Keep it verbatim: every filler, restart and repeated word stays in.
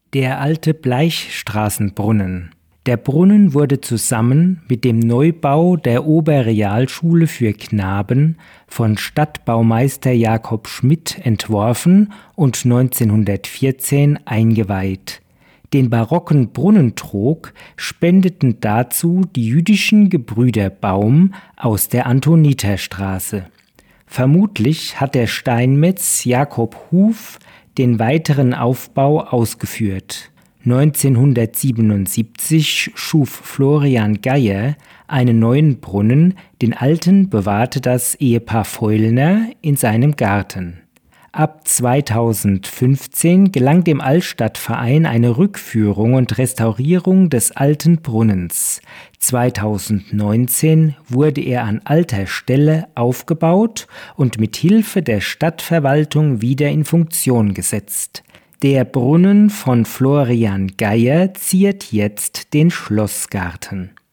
Der alte Bleichstraßenbrunnen. Der Brunnen wurde zusammen mit dem Neubau der Oberrealschule für Knaben von Stadtbaumeister Jakob Schmidt entworfen und neunzehnhundertvierzehn eingeweiht. Den barocken Brunnentrog spendeten dazu die jüdischen Gebrüder Baum aus der Antoniterstraße. Vermutlich hat der Steinmetz Jakob Huf den weiteren Aufbau ausgeführt. neunzehnhundertsiebenundsiebzig schuf Florian Geyer einen neuen Brunnen, den alten bewahrte das Ehepaar Feulner in seinem Garten. Ab zweitausendfünfzehn gelang dem Altstadtverein eine Rückführung und Restaurierung des alten Brunnens. zweitausendneunzehn wurde er an alter Stelle aufgebaut und mit Hilfe der Stadtverwaltung wieder in Funktion gesetzt. Der Brunnen von Florian Geyer ziert jetzt den Schlossgarten.